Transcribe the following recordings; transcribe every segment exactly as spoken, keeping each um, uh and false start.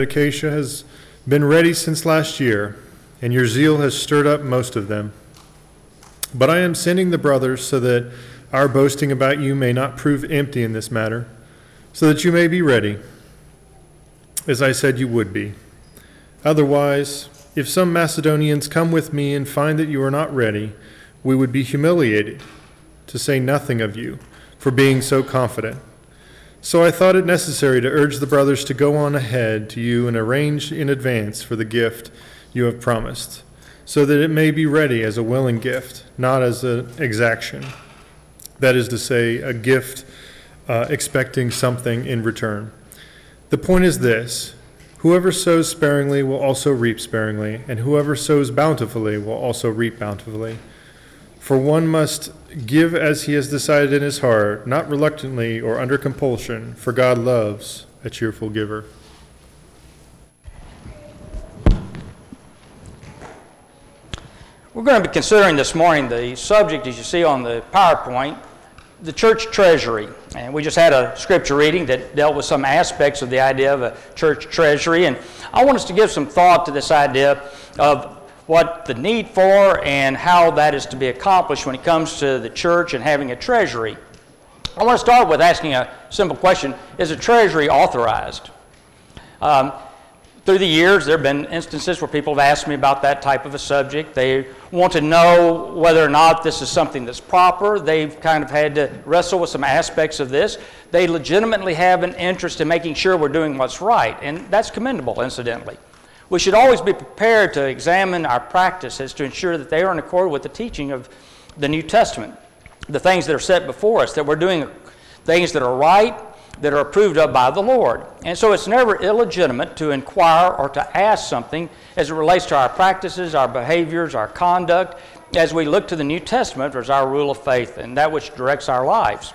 Acacia has been ready since last year, and your zeal has stirred up most of them. But I am sending the brothers so that our boasting about you may not prove empty in this matter, so that you may be ready, as I said you would be. Otherwise, if some Macedonians come with me and find that you are not ready, we would be humiliated, to say nothing of you, for being so confident. So I thought it necessary to urge the brothers to go on ahead to you and arrange in advance for the gift you have promised, so that it may be ready as a willing gift, not as an exaction. That is to say, a gift uh, expecting something in return. The point is this: whoever sows sparingly will also reap sparingly, and whoever sows bountifully will also reap bountifully. For one must give as he has decided in his heart, not reluctantly or under compulsion, for God loves a cheerful giver. We're going to be considering this morning the subject, as you see on the PowerPoint, the church treasury. And we just had a scripture reading that dealt with some aspects of the idea of a church treasury. And I want us to give some thought to this idea of what the need for and how that is to be accomplished when it comes to the church and having a treasury. I want to start with asking a simple question: is a treasury authorized? Um, through the years, there have been instances where people have asked me about that type of a subject. They want to know whether or not this is something that's proper. They've kind of had to wrestle with some aspects of this. They legitimately have an interest in making sure we're doing what's right, and that's commendable, incidentally. We should always be prepared to examine our practices to ensure that they are in accord with the teaching of the New Testament, the things that are set before us, that we're doing things that are right, that are approved of by the Lord. And so it's never illegitimate to inquire or to ask something as it relates to our practices, our behaviors, our conduct, as we look to the New Testament as our rule of faith and that which directs our lives.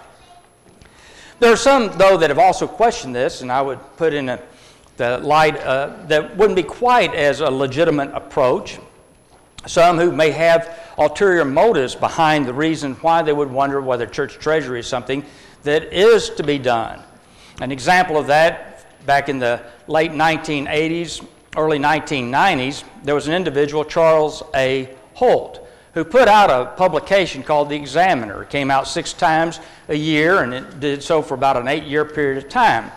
There are some, though, that have also questioned this, and I would put in a the light uh, that wouldn't be quite as a legitimate approach. Some who may have ulterior motives behind the reason why they would wonder whether church treasury is something that is to be done. An example of that, back in the late nineteen eighties, early nineteen nineties, there was an individual, Charles A. Holt, who put out a publication called The Examiner. It came out six times a year, and it did so for about an eight-year period of time.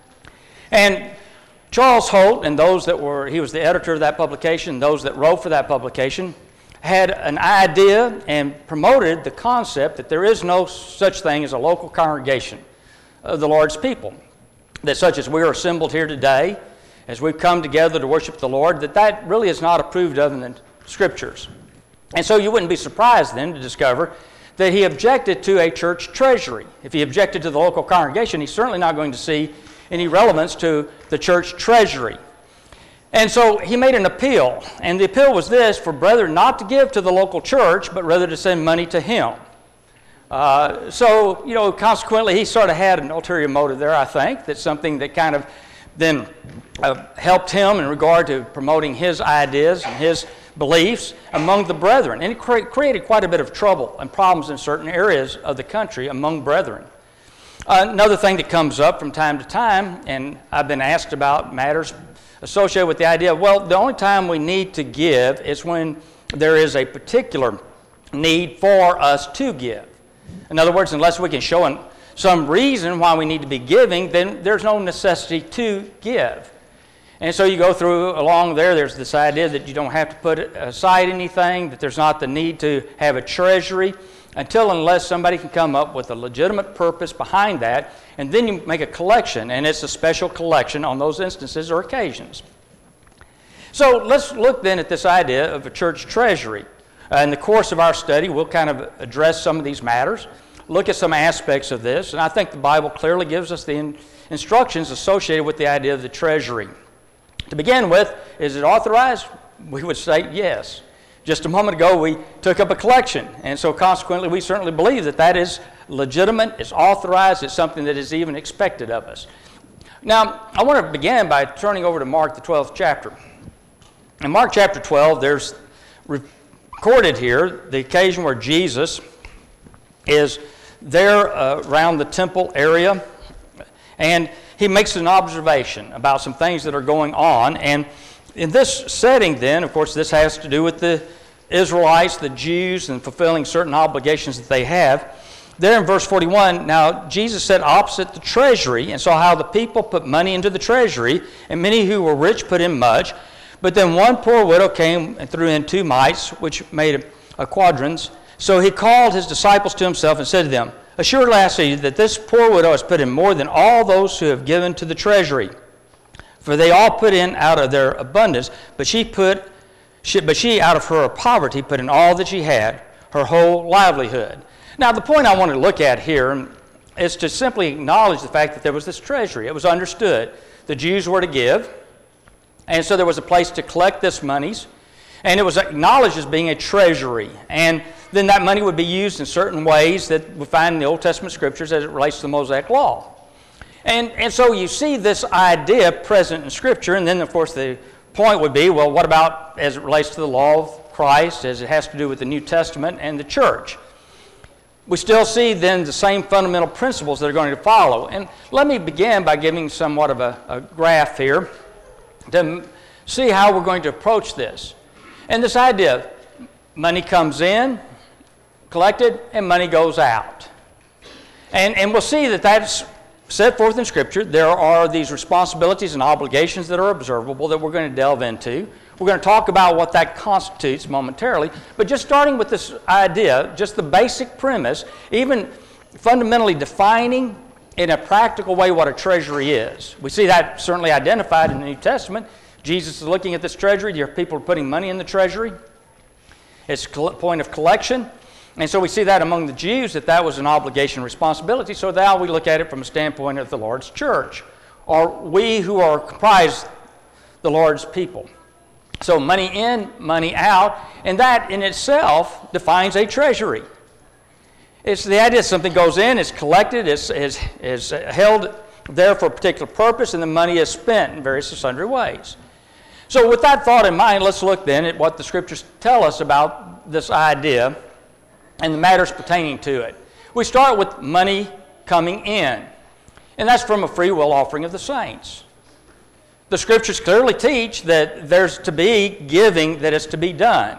And Charles Holt and those that were, he was the editor of that publication, those that wrote for that publication, had an idea and promoted the concept that there is no such thing as a local congregation of the Lord's people. That such as we are assembled here today, as we've come together to worship the Lord, that that really is not approved of in the Scriptures. And so you wouldn't be surprised then to discover that he objected to a church treasury. If he objected to the local congregation, he's certainly not going to see any relevance to the church treasury. And so he made an appeal, and the appeal was this: for brethren not to give to the local church, but rather to send money to him. Uh, so, you know, consequently, he sort of had an ulterior motive there, I think. That's something that kind of then uh, helped him in regard to promoting his ideas and his beliefs among the brethren. And it cre- created quite a bit of trouble and problems in certain areas of the country among brethren. Uh, another thing that comes up from time to time, and I've been asked about matters associated with the idea, well, the only time we need to give is when there is a particular need for us to give. In other words, unless we can show an, some reason why we need to be giving, then there's no necessity to give. And so you go through along there, there's this idea that you don't have to put aside anything, that there's not the need to have a treasury, until unless somebody can come up with a legitimate purpose behind that, and then you make a collection, and it's a special collection on those instances or occasions. So let's look then at this idea of a church treasury. Uh, in the course of our study, we'll kind of address some of these matters, look at some aspects of this, and I think the Bible clearly gives us the in- instructions associated with the idea of the treasury. To begin with, is it authorized? We would say yes. Just a moment ago, we took up a collection, and so consequently, we certainly believe that that is legitimate, it's authorized, it's something that is even expected of us. Now, I want to begin by turning over to Mark, the twelfth chapter. In Mark chapter twelve, there's recorded here the occasion where Jesus is there uh, around the temple area, and he makes an observation about some things that are going on. And in this setting then, of course, this has to do with the Israelites, the Jews, and fulfilling certain obligations that they have. There in verse forty-one, now Jesus sat opposite the treasury and saw how the people put money into the treasury, and many who were rich put in much. But then one poor widow came and threw in two mites, which made a quadrans. So he called his disciples to himself and said to them, assuredly I say to you that this poor widow has put in more than all those who have given to the treasury. For they all put in out of their abundance, but she put, she, but she out of her poverty put in all that she had, her whole livelihood. Now the point I want to look at here is to simply acknowledge the fact that there was this treasury. It was understood. The Jews were to give, and so there was a place to collect this monies, and it was acknowledged as being a treasury. And then that money would be used in certain ways that we find in the Old Testament Scriptures as it relates to the Mosaic Law. And, and so you see this idea present in Scripture, and then of course the point would be, well, what about as it relates to the law of Christ, as it has to do with the New Testament and the church? We still see then the same fundamental principles that are going to follow. And let me begin by giving somewhat of a, a graph here to see how we're going to approach this. And this idea, money comes in, collected, and money goes out. And, and we'll see that that's set forth in Scripture. There are these responsibilities and obligations that are observable that we're going to delve into. We're going to talk about what that constitutes momentarily, but just starting with this idea, just the basic premise, even fundamentally defining in a practical way what a treasury is. We see that certainly identified in the New Testament. Jesus is looking at this treasury. There are people putting money in the treasury. It's a point of collection. And so we see that among the Jews that that was an obligation and responsibility. So now we look at it from a standpoint of the Lord's church, or we who are comprised the Lord's people. So money in, money out, and that in itself defines a treasury. It's the idea that something goes in, it's collected, it's, is, is held there for a particular purpose, and the money is spent in various and sundry ways. So with that thought in mind, let's look then at what the Scriptures tell us about this idea and the matters pertaining to it. We start with money coming in, and that's from a free will offering of the saints. The Scriptures clearly teach that there's to be giving that is to be done,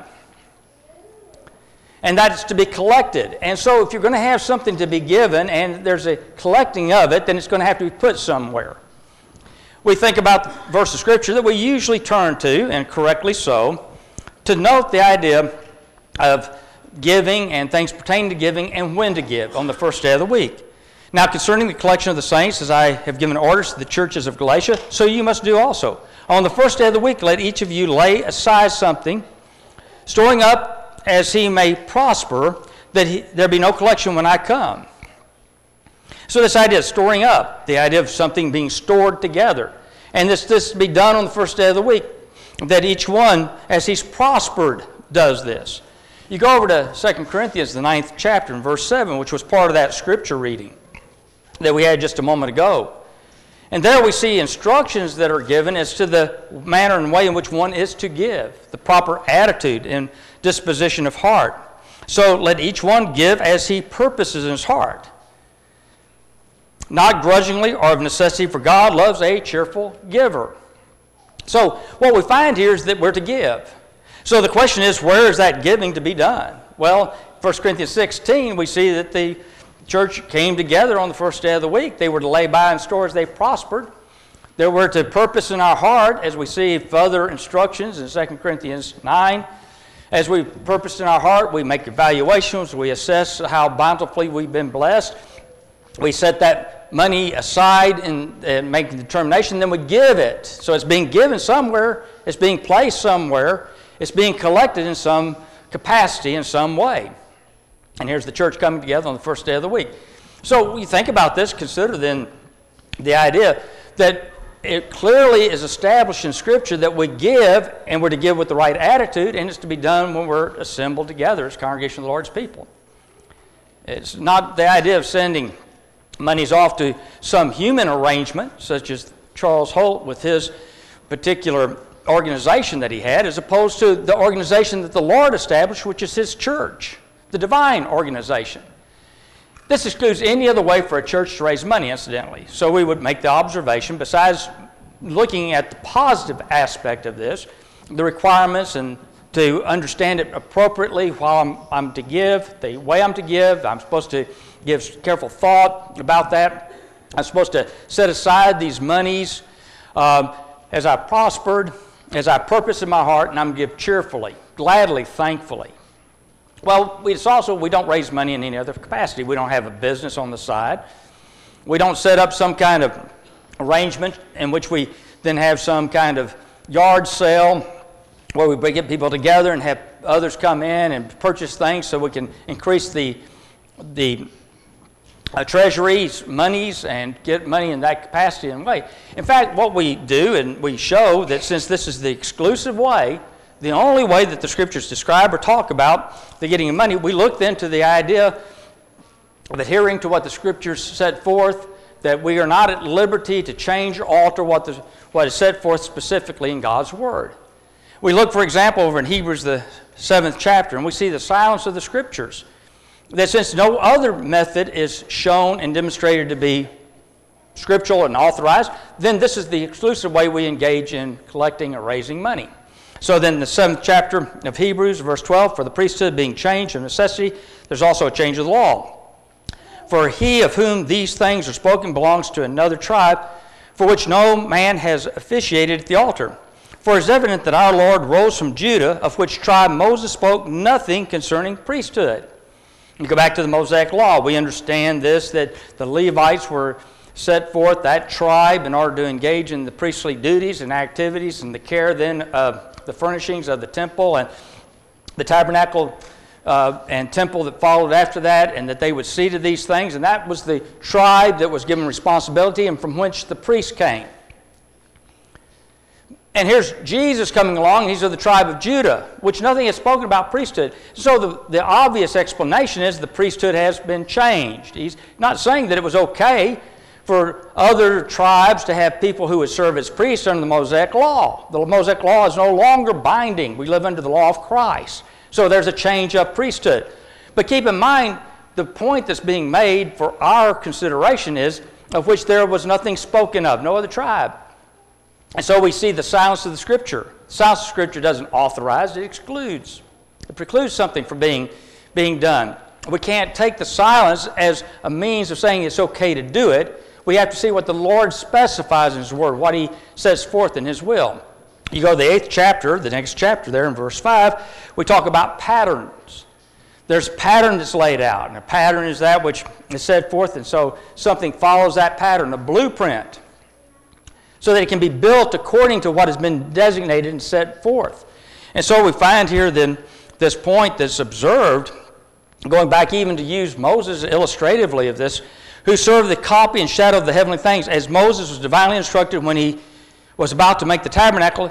and that is to be collected. And so if you're going to have something to be given and there's a collecting of it, then it's going to have to be put somewhere. We think about the verse of Scripture that we usually turn to, and correctly so, to note the idea of giving and things pertaining to giving and when to give on the first day of the week. Now, concerning the collection of the saints, as I have given orders to the churches of Galatia, so you must do also. On the first day of the week, let each of you lay aside something, storing up as he may prosper, that he, there be no collection when I come. So this idea of storing up, the idea of something being stored together, and this, this to be done on the first day of the week, that each one, as he's prospered, does this. You go over to Second Corinthians, the ninth chapter, and verse seven, which was part of that scripture reading that we had just a moment ago. And there we see instructions that are given as to the manner and way in which one is to give, the proper attitude and disposition of heart. So let each one give as he purposes in his heart, not grudgingly or of necessity, for God loves a cheerful giver. So what we find here is that we're to give. So the question is, where is that giving to be done? Well, First Corinthians sixteen, we see that the church came together on the first day of the week. They were to lay by in store as they prospered. They were to purpose in our heart, as we see further instructions in Second Corinthians nine. As we purpose in our heart, we make evaluations, we assess how bountifully we've been blessed. We set that money aside and, and make the determination, then we give it. So it's being given somewhere, it's being placed somewhere, it's being collected in some capacity, in some way. And here's the church coming together on the first day of the week. So when you think about this, consider then the idea that it clearly is established in Scripture that we give, and we're to give with the right attitude, and it's to be done when we're assembled together as congregation of the Lord's people. It's not the idea of sending monies off to some human arrangement, such as Charles Holt with his particular organization that he had, as opposed to the organization that the Lord established, which is His church, the divine organization. This excludes any other way for a church to raise money, incidentally. So we would make the observation, besides looking at the positive aspect of this, the requirements and to understand it appropriately while I'm, I'm to give, the way I'm to give, I'm supposed to give careful thought about that. I'm supposed to set aside these monies um, as I prospered, as I purpose in my heart, and I'm to give cheerfully, gladly, thankfully. Well, we, it's also, we don't raise money in any other capacity. We don't have a business on the side. We don't set up some kind of arrangement in which we then have some kind of yard sale where we get people together and have others come in and purchase things so we can increase the, the uh, treasuries, monies, and get money in that capacity and way. In fact, what we do, and we show that since this is the exclusive way, the only way that the Scriptures describe or talk about the getting of money, we look then to the idea of adhering to what the Scriptures set forth, that we are not at liberty to change or alter what, the, what is set forth specifically in God's Word. We look, for example, over in Hebrews, the seventh chapter, and we see the silence of the Scriptures, that since no other method is shown and demonstrated to be scriptural and authorized, then this is the exclusive way we engage in collecting or raising money. So then the seventh chapter of Hebrews, verse twelve, for the priesthood being changed of necessity, there's also a change of the law. For he of whom these things are spoken belongs to another tribe, for which no man has officiated at the altar. For it is evident that our Lord rose from Judah, of which tribe Moses spoke nothing concerning priesthood. You go back to the Mosaic Law. We understand this, that the Levites were set forth, that tribe, in order to engage in the priestly duties and activities and the care then of the furnishings of the temple and the tabernacle uh, and temple that followed after that, and that they would see to these things. And that was the tribe that was given responsibility and from which the priests came. And here's Jesus coming along, he's of the tribe of Judah, which nothing is spoken about priesthood. So the, the obvious explanation is the priesthood has been changed. He's not saying that it was okay for other tribes to have people who would serve as priests under the Mosaic Law. The Mosaic Law is no longer binding. We live under the law of Christ. So there's a change of priesthood. But keep in mind, the point that's being made for our consideration is of which there was nothing spoken of, no other tribe. And so we see the silence of the Scripture. The silence of Scripture doesn't authorize, it excludes. It precludes something from being, being done. We can't take the silence as a means of saying it's okay to do it. We have to see what the Lord specifies in His Word, what He sets forth in His will. You go to the eighth chapter, the next chapter there in verse five, we talk about patterns. There's a pattern that's laid out, and a pattern is that which is set forth, and so something follows that pattern, a blueprint, so that it can be built according to what has been designated and set forth. And so we find here then this point that's observed, going back even to use Moses illustratively of this, who served the copy and shadow of the heavenly things, as Moses was divinely instructed when he was about to make the tabernacle.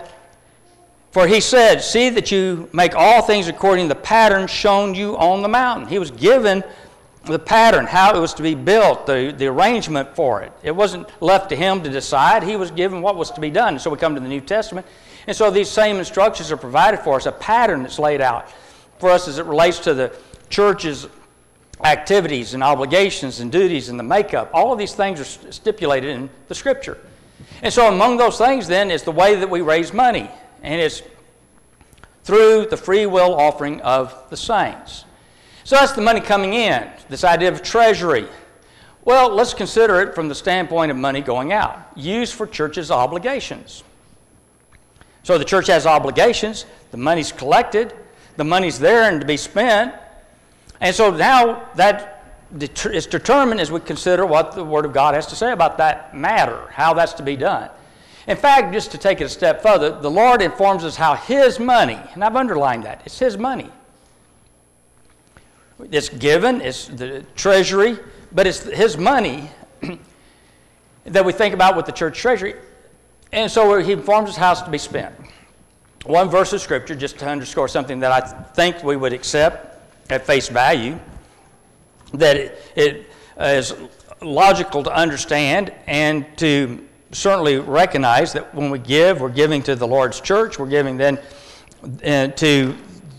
For he said, see that you make all things according to the pattern shown you on the mountain. He was given the pattern, how it was to be built, the, the arrangement for it. It wasn't left to him to decide. He was given what was to be done. So we come to the New Testament. And so these same instructions are provided for us, a pattern that's laid out for us as it relates to the church's activities and obligations and duties and the makeup. All of these things are stipulated in the Scripture. And so among those things then is the way that we raise money. And it's through the free will offering of the saints. So that's the money coming in, this idea of treasury. Well, let's consider it from the standpoint of money going out, used for church's obligations. So the church has obligations, the money's collected, the money's there and to be spent. And so now that is determined as we consider what the Word of God has to say about that matter, how that's to be done. In fact, just to take it a step further, the Lord informs us how His money, and I've underlined that, it's His money. It's given, it's the treasury, but it's His money that we think about with the church treasury. And so He informs us how it's to be spent. One verse of Scripture, just to underscore something that I think we would accept at face value, that it, it is logical to understand and to certainly recognize that when we give, we're giving to the Lord's church, we're giving then uh, to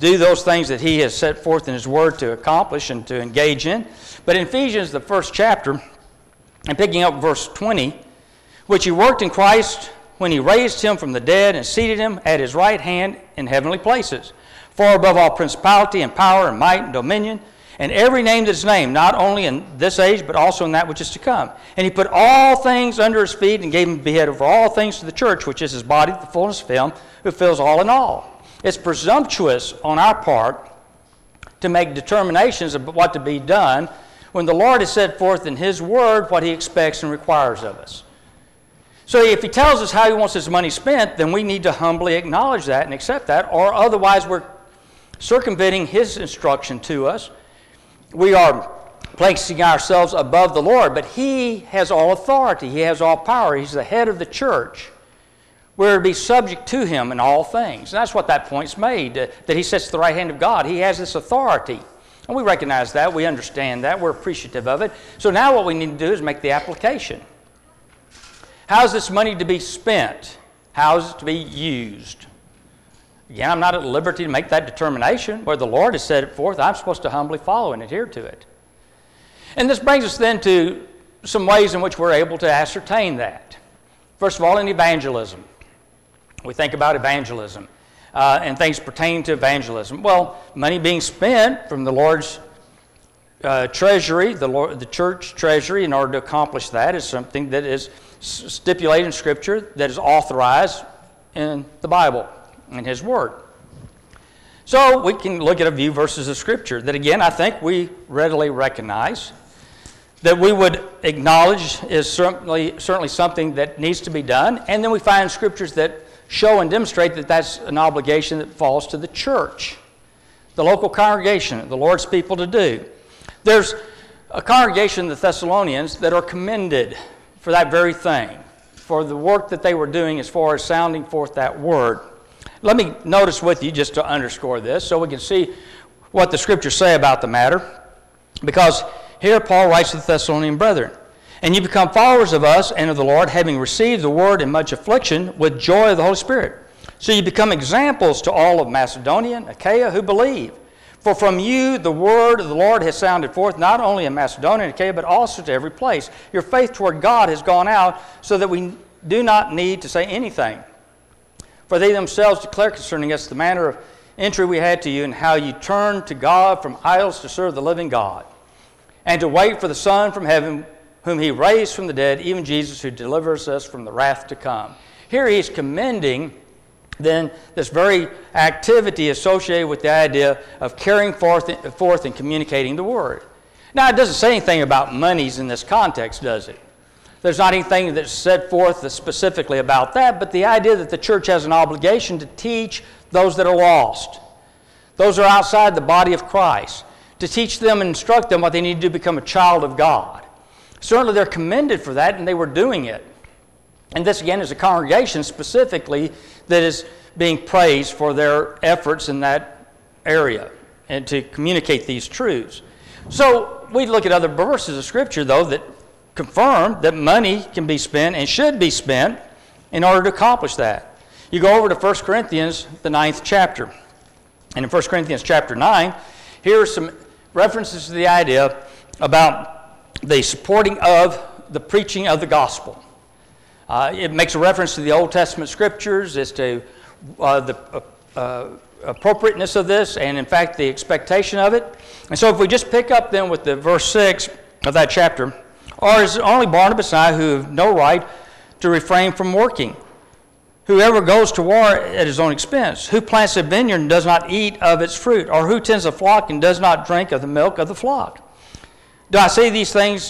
do those things that he has set forth in his word to accomplish and to engage in. But in Ephesians, the first chapter, and picking up verse twenty, which he worked in Christ when he raised him from the dead and seated him at his right hand in heavenly places, far above all principality and power and might and dominion, and every name that is named, not only in this age, but also in that which is to come. And he put all things under his feet and gave him the head over all things to the church, which is his body, the fullness of him, who fills all in all. It's presumptuous on our part to make determinations of what to be done when the Lord has set forth in his word what he expects and requires of us. So if he tells us how he wants his money spent, then we need to humbly acknowledge that and accept that, or otherwise we're circumventing his instruction to us. We are placing ourselves above the Lord, but he has all authority. He has all power. He's the head of the church. We're to be subject to him in all things. And that's what that point's made, uh, that he sits at the right hand of God. He has this authority. And we recognize that. We understand that. We're appreciative of it. So now what we need to do is make the application. How is this money to be spent? How is it to be used? Again, I'm not at liberty to make that determination. Where the Lord has set it forth, I'm supposed to humbly follow and adhere to it. And this brings us then to some ways in which we're able to ascertain that. First of all, in evangelism. We think about evangelism uh, and things pertaining to evangelism. Well, money being spent from the Lord's uh, treasury, the, Lord, the church treasury, in order to accomplish that is something that is stipulated in Scripture, that is authorized in the Bible, in his word. So we can look at a few verses of Scripture that, again, I think we readily recognize, that we would acknowledge is certainly, certainly something that needs to be done. And then we find Scriptures that show and demonstrate that that's an obligation that falls to the church, the local congregation, the Lord's people to do. There's a congregation, the Thessalonians, that are commended for that very thing, for the work that they were doing as far as sounding forth that word. Let me notice with you, just to underscore this, so we can see what the Scriptures say about the matter. Because here Paul writes to the Thessalonian brethren, "And you become followers of us and of the Lord, having received the word in much affliction with joy of the Holy Spirit. So you become examples to all of Macedonia and Achaia who believe. For from you the word of the Lord has sounded forth, not only in Macedonia and Achaia, but also to every place. Your faith toward God has gone out, so that we do not need to say anything. For they themselves declare concerning us the manner of entry we had to you, and how you turned to God from idols to serve the living God, and to wait for the Son from heaven, whom he raised from the dead, even Jesus, who delivers us from the wrath to come." Here he's commending then this very activity associated with the idea of carrying forth, forth and communicating the word. Now, it doesn't say anything about monies in this context, does it? There's not anything that's set forth specifically about that, but the idea that the church has an obligation to teach those that are lost, those that are outside the body of Christ, to teach them and instruct them what they need to do to become a child of God. Certainly they're commended for that, and they were doing it. And this, again, is a congregation specifically that is being praised for their efforts in that area and to communicate these truths. So we look at other verses of Scripture, though, that confirm that money can be spent and should be spent in order to accomplish that. You go over to First Corinthians, the ninth chapter. And in First Corinthians chapter nine, here are some references to the idea about the supporting of the preaching of the gospel. Uh, it makes a reference to the Old Testament Scriptures as to uh, the uh, uh, appropriateness of this and, in fact, the expectation of it. And so if we just pick up then with the verse six of that chapter, "Or is it only Barnabas and I who have no right to refrain from working? Whoever goes to war at his own expense? Who plants a vineyard and does not eat of its fruit? Or who tends a flock and does not drink of the milk of the flock? Do I say these things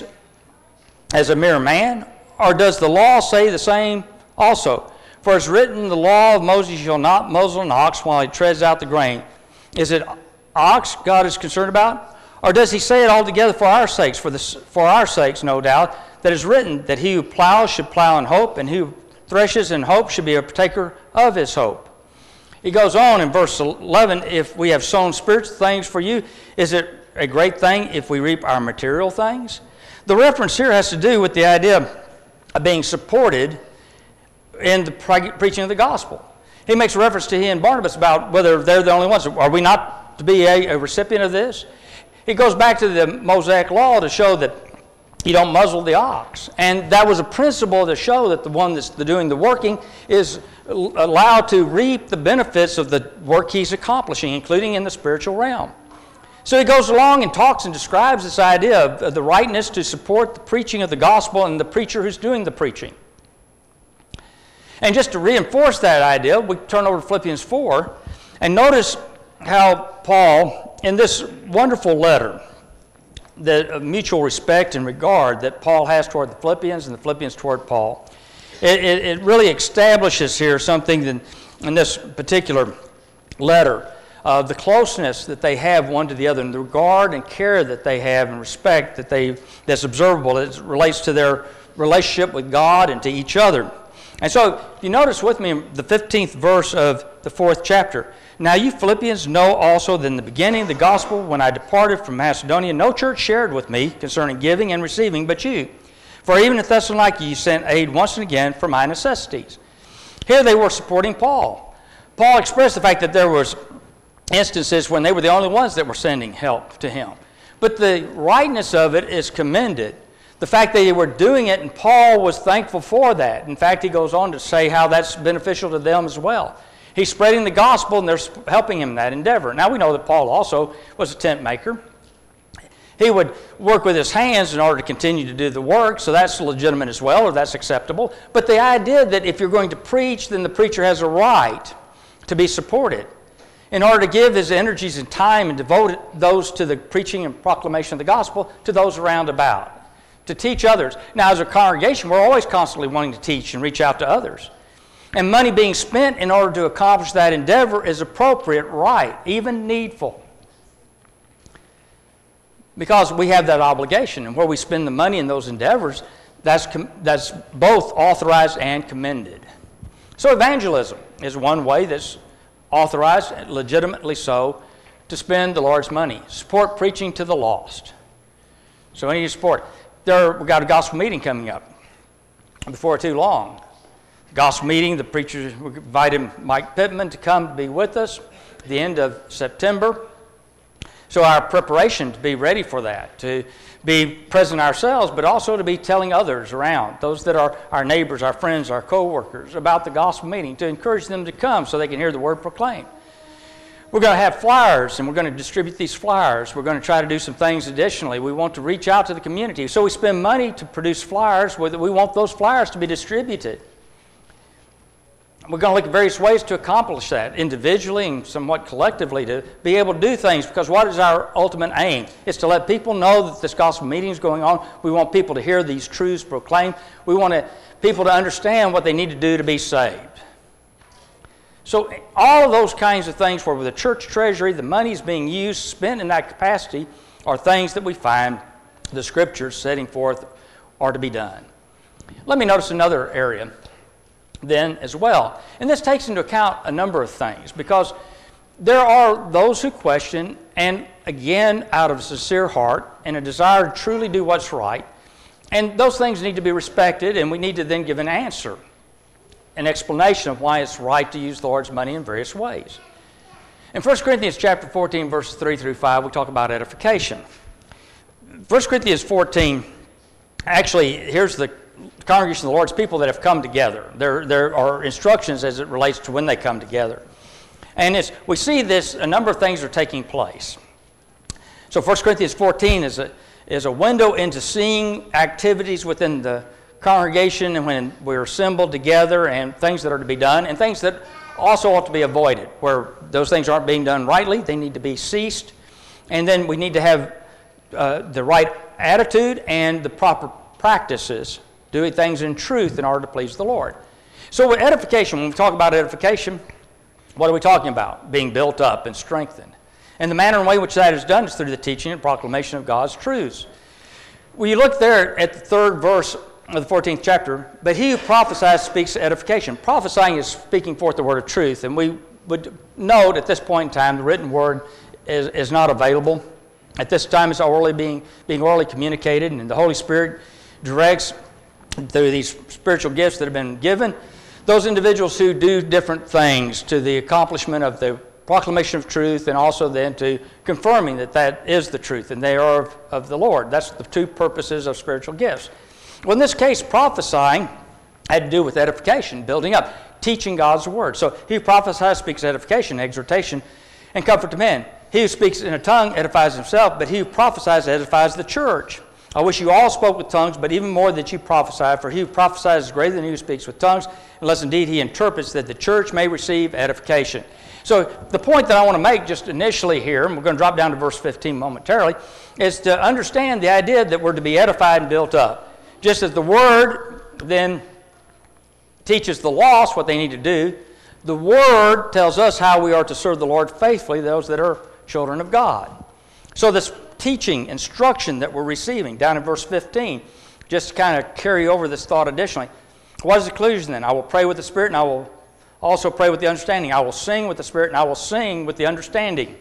as a mere man? Or does the law say the same also? For it's written, the law of Moses, you shall not muzzle an ox while he treads out the grain. Is it ox God is concerned about? Or does he say it altogether for our sakes, for, the, for our sakes, no doubt, that is written that he who plows should plow in hope, and he who threshes in hope should be a partaker of his hope." He goes on in verse eleven, "If we have sown spiritual things for you, is it a great thing if we reap our material things?" The reference here has to do with the idea of being supported in the pre- preaching of the gospel. He makes reference to he and Barnabas about whether they're the only ones. Are we not to be a, a recipient of this? He goes back to the Mosaic law to show that you don't muzzle the ox. And that was a principle to show that the one that's doing the working is allowed to reap the benefits of the work he's accomplishing, including in the spiritual realm. So he goes along and talks and describes this idea of, of the rightness to support the preaching of the gospel and the preacher who's doing the preaching. And just to reinforce that idea, we turn over to Philippians four and notice how Paul, in this wonderful letter, the mutual respect and regard that Paul has toward the Philippians and the Philippians toward Paul, it, it, it really establishes here something that, in this particular letter, uh, the closeness that they have one to the other, and the regard and care that they have and respect that they that's observable as it relates to their relationship with God and to each other. And so, if you notice with me the fifteenth verse of the fourth chapter, now you Philippians know also that in the beginning of the gospel, when I departed from Macedonia, no church shared with me concerning giving and receiving but you. For even at Thessalonica you sent aid once and again for my necessities. Here they were supporting Paul. Paul expressed the fact that there was instances when they were the only ones that were sending help to him. But the rightness of it is commended. The fact that they were doing it, and Paul was thankful for that. In fact, he goes on to say how that's beneficial to them as well. He's spreading the gospel, and they're helping him in that endeavor. Now, we know that Paul also was a tent maker. He would work with his hands in order to continue to do the work, so that's legitimate as well, or that's acceptable. But the idea that if you're going to preach, then the preacher has a right to be supported in order to give his energies and time and devote those to the preaching and proclamation of the gospel to those around about, to teach others. Now, as a congregation, we're always constantly wanting to teach and reach out to others. And money being spent in order to accomplish that endeavor is appropriate, right, even needful. Because we have that obligation, and where we spend the money in those endeavors, that's, com- that's both authorized and commended. So evangelism is one way that's authorized, legitimately so, to spend the Lord's money. Support preaching to the lost. So we need to support. There, we've got a gospel meeting coming up before too long. Gospel meeting, the preacher, we invited Mike Pittman to come to be with us at the end of September. So our preparation to be ready for that, to be present ourselves, but also to be telling others around, those that are our neighbors, our friends, our co-workers, about the gospel meeting, to encourage them to come so they can hear the word proclaimed. We're going to have flyers, and we're going to distribute these flyers. We're going to try to do some things additionally. We want to reach out to the community. So we spend money to produce flyers. We want those flyers to be distributed. We're going to look at various ways to accomplish that, individually and somewhat collectively, to be able to do things, because what is our ultimate aim? It's to let people know that this gospel meeting is going on. We want people to hear these truths proclaimed. We want to, people to understand what they need to do to be saved. So all of those kinds of things where with the church treasury, the money is being used, spent in that capacity, are things that we find the Scriptures setting forth are to be done. Let me notice another area then as well. And this takes into account a number of things, because there are those who question, and again, out of a sincere heart and a desire to truly do what's right, and those things need to be respected, and we need to then give an answer, an explanation of why it's right to use the Lord's money in various ways. In First Corinthians chapter fourteen, verses three through five, we talk about edification. First Corinthians fourteen, actually, here's the congregation of the Lord's people that have come together. There, there are instructions as it relates to when they come together. And it's, we see this, a number of things are taking place. So First Corinthians fourteen is a, is a window into seeing activities within the congregation and when we're assembled together, and things that are to be done, and things that also ought to be avoided. Where those things aren't being done rightly, they need to be ceased. And then we need to have uh, the right attitude and the proper practices, doing things in truth in order to please the Lord. So with edification, when we talk about edification, what are we talking about? Being built up and strengthened. And the manner and way in which that is done is through the teaching and proclamation of God's truths. When you look there at the third verse of the fourteenth chapter, but he who prophesies speaks edification. Prophesying is speaking forth the word of truth, and we would note at this point in time the written word is, is not available. At this time it's orally being, being orally communicated, and the Holy Spirit directs through these spiritual gifts that have been given Those individuals who do different things to the accomplishment of the proclamation of truth and also then to confirming that that is the truth and they are of, of the Lord. That's the two purposes of spiritual gifts. Well, in this case, prophesying had to do with edification, building up, teaching God's word. So he who prophesies speaks edification, exhortation, and comfort to men. He who speaks in a tongue edifies himself, but he who prophesies edifies the church. I wish you all spoke with tongues, but even more that you prophesy, for he who prophesies is greater than he who speaks with tongues, unless indeed he interprets, that the church may receive edification. So the point that I want to make just initially here, and we're going to drop down to verse fifteen momentarily, is to understand the idea that we're to be edified and built up. Just as the Word then teaches the lost what they need to do, the Word tells us how we are to serve the Lord faithfully, those that are children of God. So this teaching, instruction that we're receiving down in verse fifteen, just to kind of carry over this thought additionally. What is the conclusion then? I will pray with the Spirit and I will also pray with the understanding. I will sing with the Spirit and I will sing with the understanding.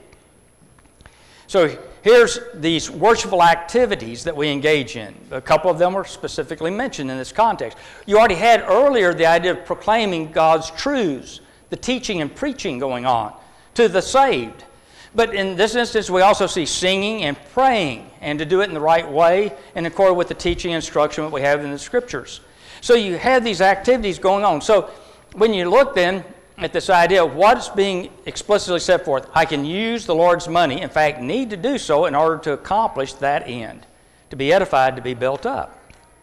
So here's these worshipful activities that we engage in. A couple of them are specifically mentioned in this context. You already had earlier the idea of proclaiming God's truths, the teaching and preaching going on to the saved. But in this instance, we also see singing and praying, and to do it in the right way in accord with the teaching and instruction that we have in the Scriptures. So you have these activities going on. So when you look then at this idea of what's being explicitly set forth, I can use the Lord's money, in fact, need to do so in order to accomplish that end, to be edified, to be built up.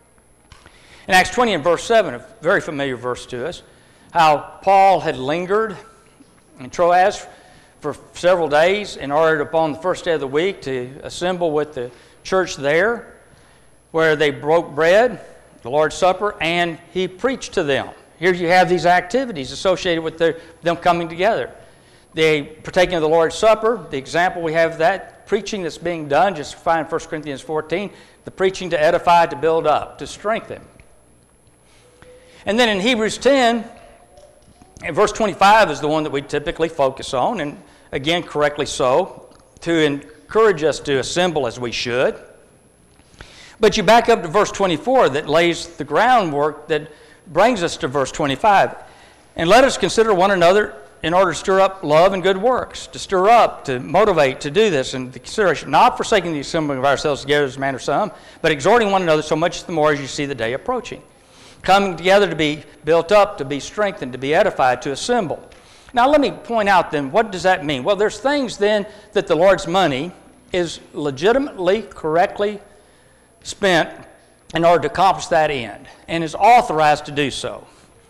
In Acts twenty and verse seven, a very familiar verse to us, how Paul had lingered in Troas for several days in order upon the first day of the week to assemble with the church there, where they broke bread, the Lord's Supper, and he preached to them. Here you have these activities associated with their, them coming together. They partaking of the Lord's Supper, the example we have of that, preaching that's being done, just find First Corinthians fourteen, the preaching to edify, to build up, to strengthen. And then in Hebrews ten, and verse twenty-five is the one that we typically focus on, and again, correctly so, to encourage us to assemble as we should. But you back up to verse twenty-four that lays the groundwork that brings us to verse twenty-five. And let us consider one another in order to stir up love and good works, to stir up, to motivate, to do this, and the consideration, not forsaking the assembling of ourselves together as manner some, but exhorting one another so much the more as you see the day approaching. Coming together to be built up, to be strengthened, to be edified, to assemble. Now let me point out then, what does that mean? Well, there's things then that the Lord's money is legitimately, correctly spent in order to accomplish that end, and is authorized to do so.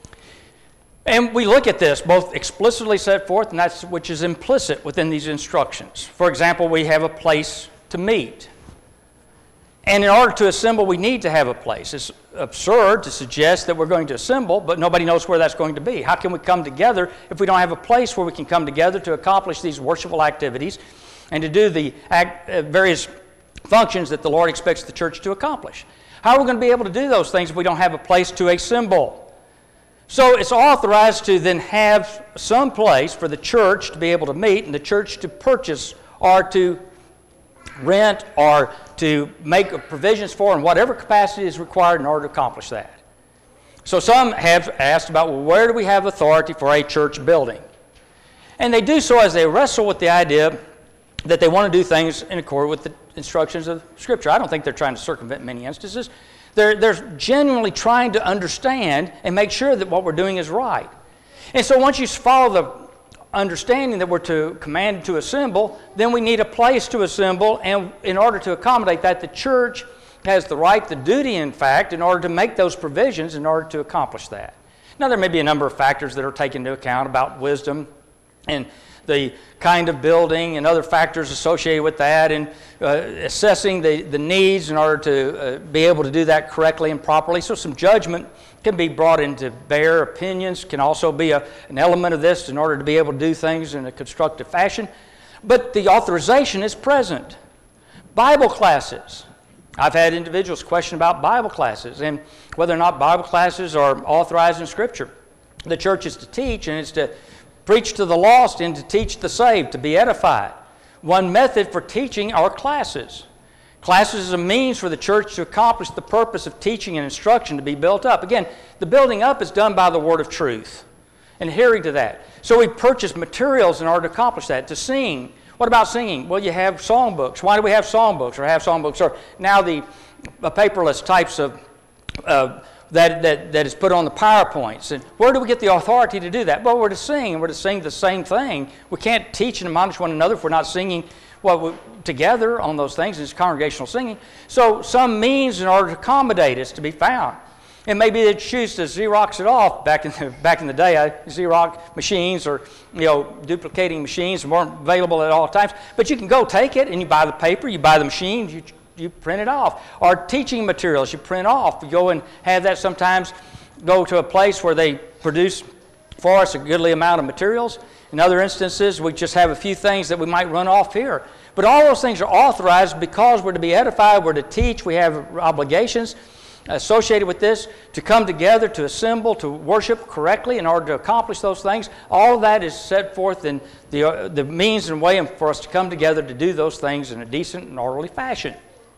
And we look at this both explicitly set forth, and that's which is implicit within these instructions. For example, we have a place to meet. And in order to assemble, we need to have a place. It's absurd to suggest that we're going to assemble, but nobody knows where that's going to be. How can we come together if we don't have a place where we can come together to accomplish these worshipful activities and to do the act, uh, various functions that the Lord expects the church to accomplish? How are we going to be able to do those things if we don't have a place to assemble? So it's authorized to then have some place for the church to be able to meet and the church to purchase or to rent or to make provisions for in whatever capacity is required in order to accomplish that. So some have asked about, well, where do we have authority for a church building? And they do so as they wrestle with the idea that they want to do things in accord with the instructions of Scripture. I don't think they're trying to circumvent many instances. They're, they're genuinely trying to understand and make sure that what we're doing is right. And so once you follow the understanding that we're to commanded to assemble, then we need a place to assemble, and in order to accommodate that, the church has the right, the duty, in fact, in order to make those provisions in order to accomplish that. Now, there may be a number of factors that are taken into account about wisdom and the kind of building and other factors associated with that, and uh, assessing the, the needs in order to uh, be able to do that correctly and properly. So some judgment can be brought into bear. Opinions can also be a, an element of this in order to be able to do things in a constructive fashion. But the authorization is present. Bible classes. I've had individuals question about Bible classes and whether or not Bible classes are authorized in Scripture. The church is to teach, and it's to preach to the lost and to teach the saved, to be edified. One method for teaching are classes. Classes is a means for the church to accomplish the purpose of teaching and instruction to be built up. Again, the building up is done by the word of truth, adhering to that. So we purchase materials in order to accomplish that. To sing, what about singing? Well, you have songbooks. Why do we have songbooks or have songbooks? Or now the uh, paperless types of uh, that, that, that is put on the PowerPoints. And where do we get the authority to do that? Well, we're to sing, and we're to sing the same thing. We can't teach and admonish one another if we're not singing well, we, together on those things. It's congregational singing. So some means in order to accommodate is to be found. And maybe they choose to Xerox it off. Back in the, back in the day, uh, Xerox machines or you know duplicating machines weren't available at all times. But you can go take it and you buy the paper, you buy the machines, you you print it off. Or teaching materials you print off. You go and have that sometimes go to a place where they produce for us a goodly amount of materials. In other instances, we just have a few things that we might run off here. But all those things are authorized because we're to be edified, we're to teach, we have obligations associated with this, to come together, to assemble, to worship correctly in order to accomplish those things. All of that is set forth in the, uh, the means and way for us to come together to do those things in a decent and orderly fashion.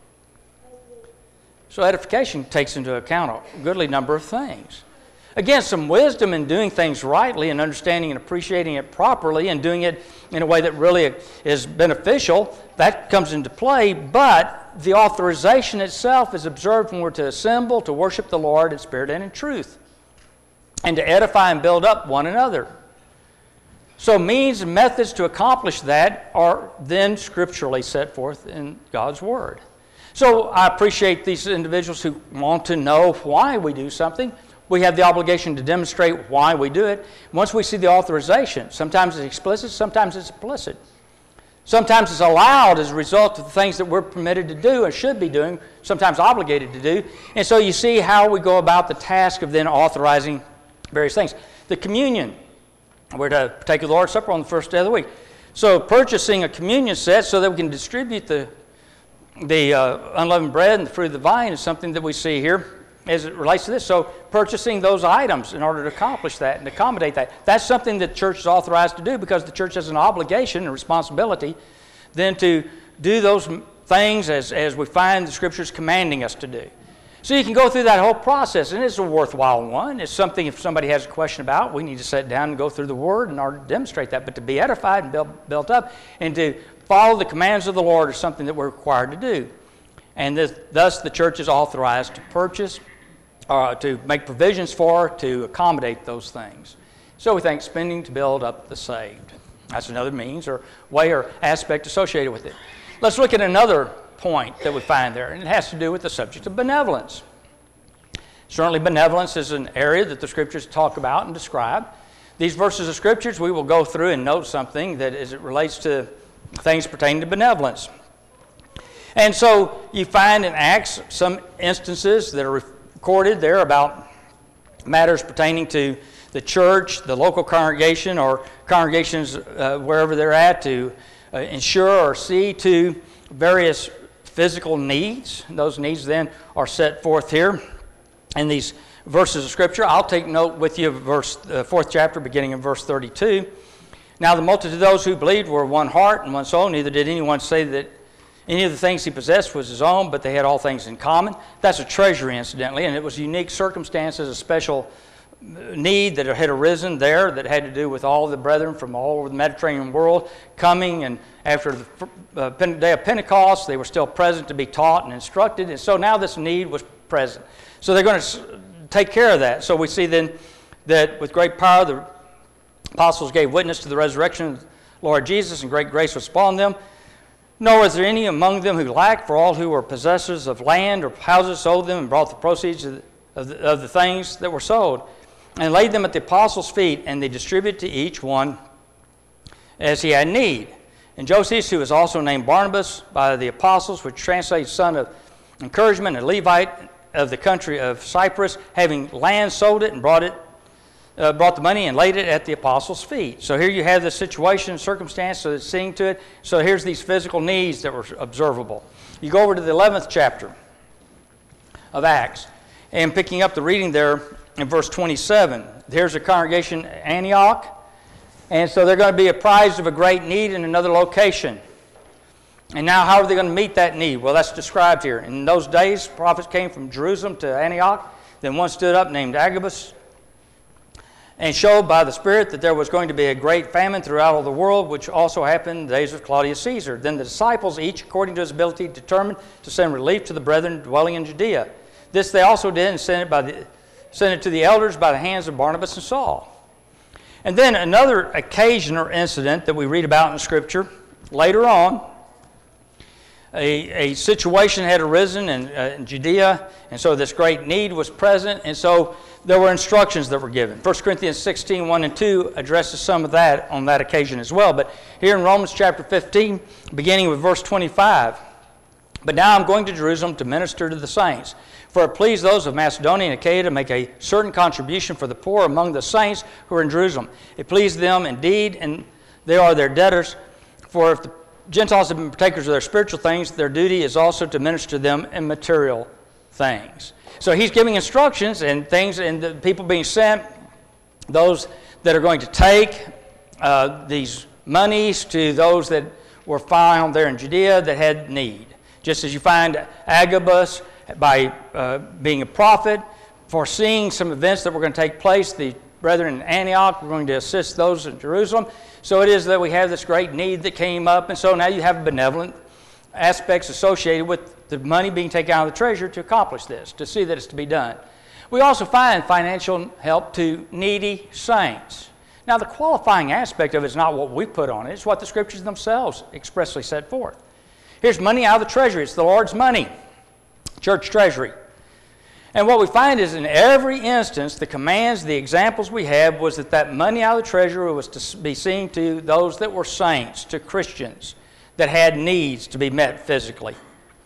So edification takes into account a goodly number of things. Again, some wisdom in doing things rightly and understanding and appreciating it properly and doing it in a way that really is beneficial, that comes into play, but the authorization itself is observed when we're to assemble, to worship the Lord in spirit and in truth, and to edify and build up one another. So means and methods to accomplish that are then scripturally set forth in God's Word. So I appreciate these individuals who want to know why we do something. We have the obligation to demonstrate why we do it. Once we see the authorization, sometimes it's explicit, sometimes it's implicit. Sometimes it's allowed as a result of the things that we're permitted to do and should be doing, sometimes obligated to do. And so you see how we go about the task of then authorizing various things. The communion, we're to take the Lord's Supper on the first day of the week. So purchasing a communion set so that we can distribute the, the uh, unleavened bread and the fruit of the vine is something that we see here as it relates to this. So purchasing those items in order to accomplish that and accommodate that, that's something that the church is authorized to do because the church has an obligation and responsibility then to do those things as, as we find the Scriptures commanding us to do. So you can go through that whole process, and it's a worthwhile one. It's something if somebody has a question about, we need to sit down and go through the Word in order to demonstrate that. But to be edified and built, built up and to follow the commands of the Lord is something that we're required to do. And this, thus the church is authorized to purchase, Uh, to make provisions for, to accommodate those things. So we think spending to build up the saved. That's another means or way or aspect associated with it. Let's look at another point that we find there, and it has to do with the subject of benevolence. Certainly benevolence is an area that the Scriptures talk about and describe. These verses of Scriptures, we will go through and note something that as it relates to things pertaining to benevolence. And so you find in Acts some instances that are recorded there about matters pertaining to the church, the local congregation, or congregations uh, wherever they're at to uh, ensure or see to various physical needs. Those needs then are set forth here in these verses of Scripture. I'll take note with you of verse, uh, fourth chapter, beginning in verse thirty-two. Now the multitude of those who believed were one heart and one soul. Neither did anyone say that any of the things he possessed was his own, but they had all things in common. That's a treasury, incidentally, and it was unique circumstances, a special need that had arisen there that had to do with all of the brethren from all over the Mediterranean world coming, and after the uh, day of Pentecost, they were still present to be taught and instructed, and so now this need was present. So they're going to take care of that. So we see then that with great power the apostles gave witness to the resurrection of the Lord Jesus, and great grace was upon them. Nor was there any among them who lacked, for all who were possessors of land or houses sold them and brought the proceeds of the, of the, of the things that were sold, and laid them at the apostles' feet, and they distributed to each one as he had need. And Joseph, who was also named Barnabas by the apostles, which translates son of encouragement, a Levite of the country of Cyprus, having land sold it and brought it Uh, brought the money and laid it at the apostles' feet. So here you have the situation, circumstance, so it's seeing to it. So here's these physical needs that were observable. You go over to the eleventh chapter of Acts, and picking up the reading there in verse twenty-seven. Here's a congregation at Antioch, and so they're going to be apprised of a great need in another location. And now how are they going to meet that need? Well, that's described here. In those days, prophets came from Jerusalem to Antioch. Then one stood up named Agabus and showed by the Spirit that there was going to be a great famine throughout all the world, which also happened in the days of Claudius Caesar. Then the disciples, each according to his ability, determined to send relief to the brethren dwelling in Judea. This they also did and sent it, by the, sent it to the elders by the hands of Barnabas and Saul. And then another occasion or incident that we read about in Scripture later on, A, a situation had arisen in, uh, in Judea, and so this great need was present, and so there were instructions that were given. First Corinthians sixteen, one and two addresses some of that on that occasion as well. But here in Romans chapter fifteen, beginning with verse twenty-five, "But now I'm going to Jerusalem to minister to the saints. For it pleased those of Macedonia and Achaia to make a certain contribution for the poor among the saints who are in Jerusalem. It pleased them indeed, and they are their debtors. For if the Gentiles have been partakers of their spiritual things, their duty is also to minister to them in material things." So he's giving instructions and things, and the people being sent, those that are going to take uh, these monies to those that were found there in Judea that had need. Just as you find Agabus, by uh, being a prophet, foreseeing some events that were going to take place, the brethren in Antioch were going to assist those in Jerusalem. So it is that we have this great need that came up, and so now you have benevolent aspects associated with the money being taken out of the treasury to accomplish this, to see that it's to be done. We also find financial help to needy saints. Now, the qualifying aspect of it is not what we put on it, it's what the Scriptures themselves expressly set forth. Here's money out of the treasury. It's the Lord's money, church treasury. And what we find is in every instance, the commands, the examples we have was that that money out of the treasury was to be seen to those that were saints, to Christians that had needs to be met physically.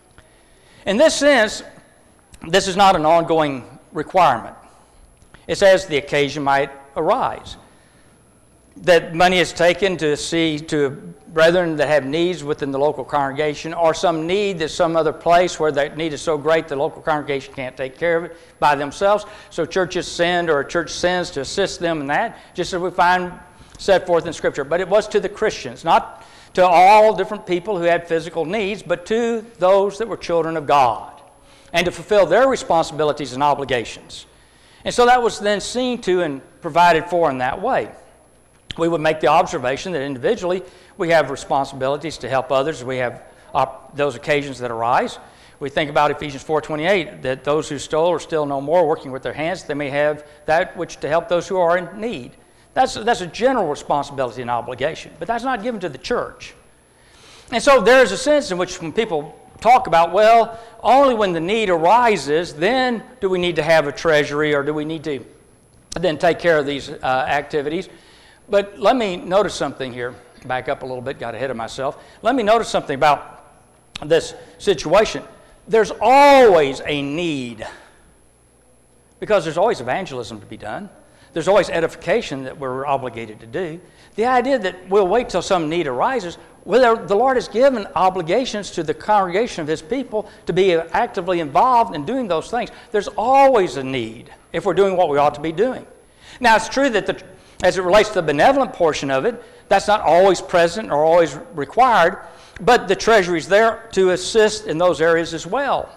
In this sense, this is not an ongoing requirement. It's as the occasion might arise. That money is taken to see to brethren that have needs within the local congregation, or some need that's some other place where that need is so great the local congregation can't take care of it by themselves. So churches send, or a church sends to assist them in that, just as we find set forth in Scripture. But it was to the Christians, not to all different people who had physical needs, but to those that were children of God, and to fulfill their responsibilities and obligations. And so that was then seen to and provided for in that way. We would make the observation that individually we have responsibilities to help others. We have op- those occasions that arise. We think about Ephesians four twenty-eight, that those who stole or still no more, working with their hands, they may have that which to help those who are in need. That's, that's a general responsibility and obligation, but that's not given to the church. And so there is a sense in which when people talk about, well, only when the need arises, then do we need to have a treasury, or do we need to then take care of these uh, activities. But let me notice something here. Back up a little bit, got ahead of myself. Let me notice something about this situation. There's always a need, because there's always evangelism to be done. There's always edification that we're obligated to do. The idea that we'll wait till some need arises, well, the Lord has given obligations to the congregation of His people to be actively involved in doing those things. There's always a need if we're doing what we ought to be doing. Now, it's true that the, as it relates to the benevolent portion of it, that's not always present or always required, but the treasury's there to assist in those areas as well.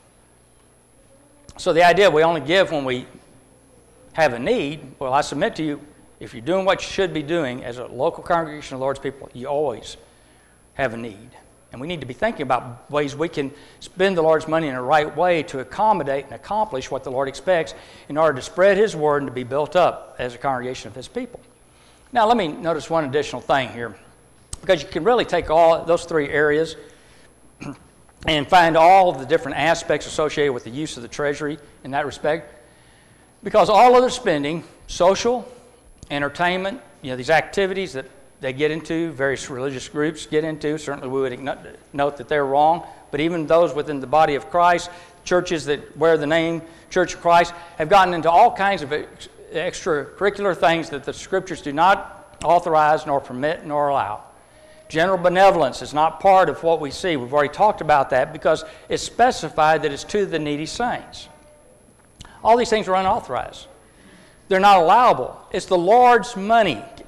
So the idea we only give when we have a need, well, I submit to you, if you're doing what you should be doing as a local congregation of the Lord's people, you always have a need. And we need to be thinking about ways we can spend the Lord's money in the right way to accommodate and accomplish what the Lord expects in order to spread His word and to be built up as a congregation of His people. Now, let me notice one additional thing here, because you can really take all those three areas and find all of the different aspects associated with the use of the treasury in that respect. Because all other spending, social, entertainment, you know, these activities that they get into, various religious groups get into, certainly we would note that they're wrong, but even those within the body of Christ, churches that wear the name Church of Christ, have gotten into all kinds of ex- extracurricular things that the Scriptures do not authorize nor permit nor allow. General benevolence is not part of what we see. We've already talked about that because it's specified that it's to the needy saints. All these things are unauthorized. They're not allowable. It's the Lord's money.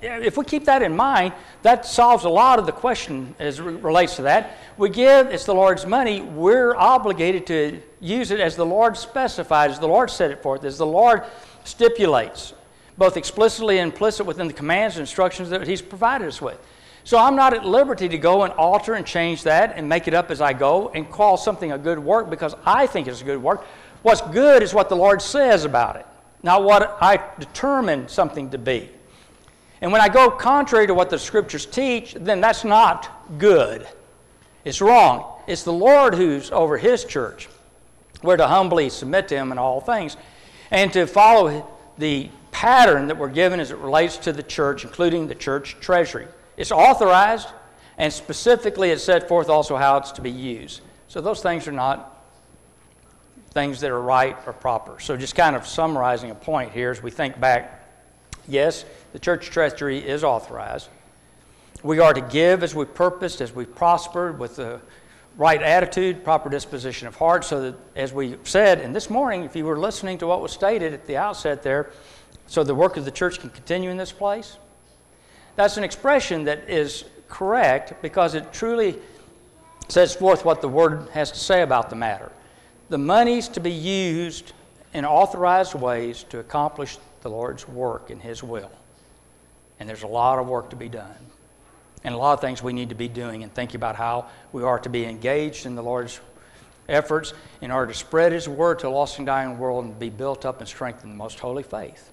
if we keep that in mind, that solves a lot of the question as it relates to that. We give, it's the Lord's money, we're obligated to use it as the Lord specified, as the Lord set it forth, as the Lord stipulates, both explicitly and implicit within the commands and instructions that He's provided us with. So I'm not at liberty to go and alter and change that and make it up as I go and call something a good work because I think it's a good work. What's good is what the Lord says about it, not what I determine something to be. And when I go contrary to what the Scriptures teach, then that's not good. It's wrong. It's the Lord who's over His church. We're to humbly submit to Him in all things and to follow the pattern that we're given as it relates to the church, including the church treasury. It's authorized, and specifically it's set forth also how it's to be used. So those things are not things that are right or proper. So just kind of summarizing a point here as we think back, yes, the church treasury is authorized. We are to give as we purposed, as we prospered, with the right attitude, proper disposition of heart, so that, as we said, and this morning, if you were listening to what was stated at the outset there, so the work of the church can continue in this place, that's an expression that is correct because it truly sets forth what the Word has to say about the matter. The money's to be used in authorized ways to accomplish the Lord's work in His will. And there's a lot of work to be done. And a lot of things we need to be doing and thinking about how we are to be engaged in the Lord's efforts in order to spread His Word to a lost and dying world and be built up and strengthened in the most holy faith.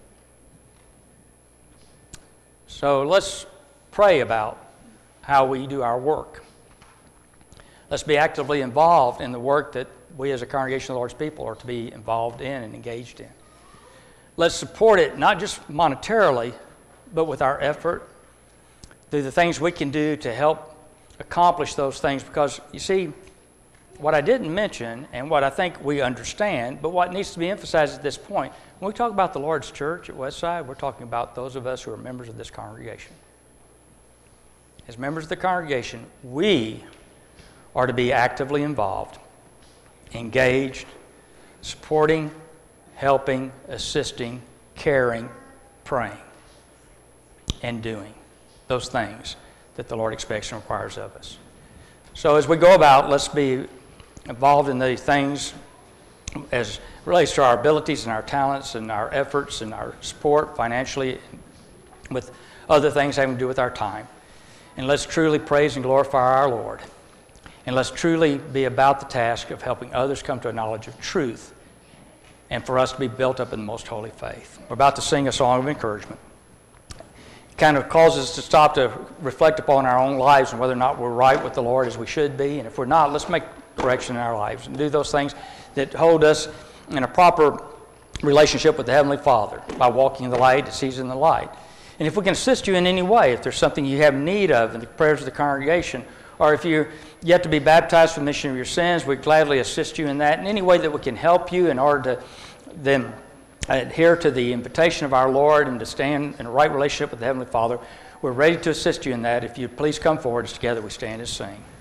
So let's pray about how we do our work. Let's be actively involved in the work that we as a congregation of the Lord's people are to be involved in and engaged in. Let's support it not just monetarily, but with our effort, through the things we can do to help accomplish those things. Because, you see, what I didn't mention, and what I think we understand, but what needs to be emphasized at this point, when we talk about the Lord's church at Westside, we're talking about those of us who are members of this congregation. As members of the congregation, we are to be actively involved, engaged, supporting, helping, assisting, caring, praying, and doing those things that the Lord expects and requires of us. So as we go about, let's be involved in the things as relates to our abilities and our talents and our efforts and our support financially with other things having to do with our time. And let's truly praise and glorify our Lord. And let's truly be about the task of helping others come to a knowledge of truth and for us to be built up in the most holy faith. We're about to sing a song of encouragement. It kind of causes us to stop to reflect upon our own lives and whether or not we're right with the Lord as we should be. And if we're not, let's make correction in our lives and do those things that hold us in a proper relationship with the Heavenly Father by walking in the light as He's in the light. And if we can assist you in any way, if there's something you have need of in the prayers of the congregation, or if you're yet to be baptized for the remission of your sins, we'd gladly assist you in that in any way that we can help you in order to then adhere to the invitation of our Lord and to stand in a right relationship with the Heavenly Father. We're ready to assist you in that. If you'd please come forward as together we stand and sing.